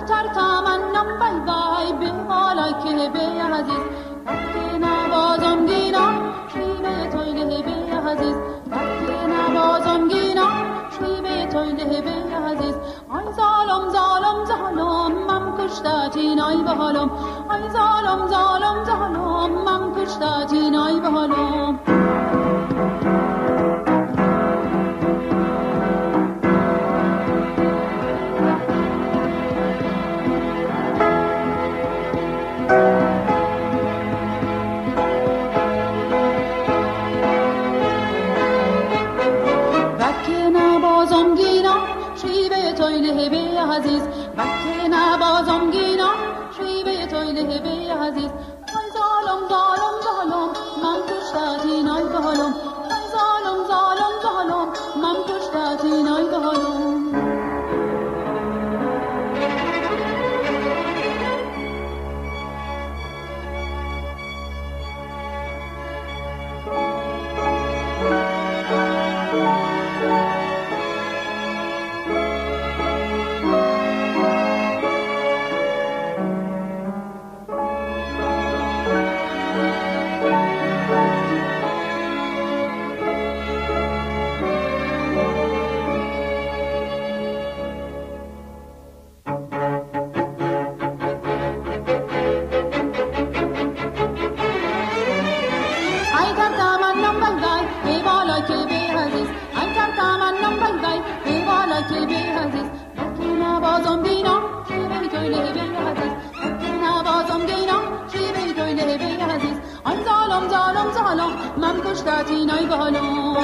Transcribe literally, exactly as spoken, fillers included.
تر تمنم بای بای به بالای که به عزیز وقتی نوازم گینا شیوه تویله به عزیز وقتی نوازم گینا شیوه تویله به عزیز آی ظالم ظالم ظالم من کشتاتی نای به حالم آی ظالم ظالم ظالم من کشتاتی نای به حالم تویله به عزیز وقتی نبازم گینا شیوه تویله به عزیز آی ظالم ظالم ظالم من کشتاتی نای به حالم آی ظالم ظالم ظالم من کشتاتی نای به حالم من کشتاتی نای به حالم